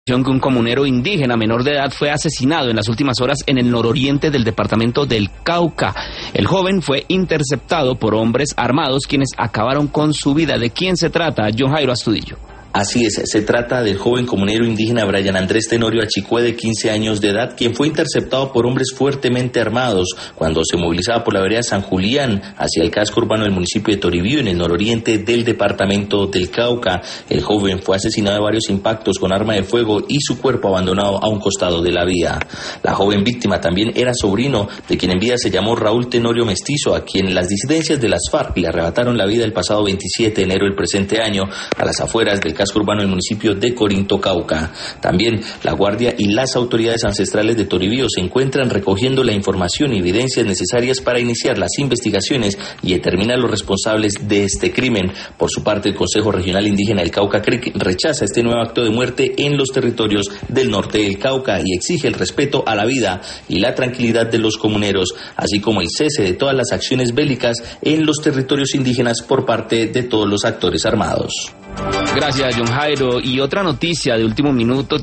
Que un comunero indígena menor de edad fue asesinado en las últimas horas en el nororiente del departamento del Cauca. El joven fue interceptado por hombres armados quienes acabaron con su vida. ¿De quién se trata? John Jairo Astudillo. Así es, se trata del joven comunero indígena Brian Andrés Tenorio Achicue, de 15 años de edad, quien fue interceptado por hombres fuertemente armados cuando se movilizaba por la vereda San Julián hacia el casco urbano del municipio de Toribío, en el nororiente del departamento del Cauca. El joven fue asesinado de varios impactos con arma de fuego y su cuerpo abandonado a un costado de la vía. La joven víctima también era sobrino de quien en vida se llamó Raúl Tenorio Mestizo, a quien las disidencias de las FARC le arrebataron la vida el pasado 27 de enero del presente año a las afueras del casco urbano del municipio de Corinto, Cauca. También la Guardia y las autoridades ancestrales de Toribío se encuentran recogiendo la información y evidencias necesarias para iniciar las investigaciones y determinar los responsables de este crimen. Por su parte, el Consejo Regional Indígena del Cauca CRIC rechaza este nuevo acto de muerte en los territorios del norte del Cauca y exige el respeto a la vida y la tranquilidad de los comuneros, así como el cese de todas las acciones bélicas en los territorios indígenas por parte de todos los actores armados. Gracias, John Jairo. Y otra noticia de último minuto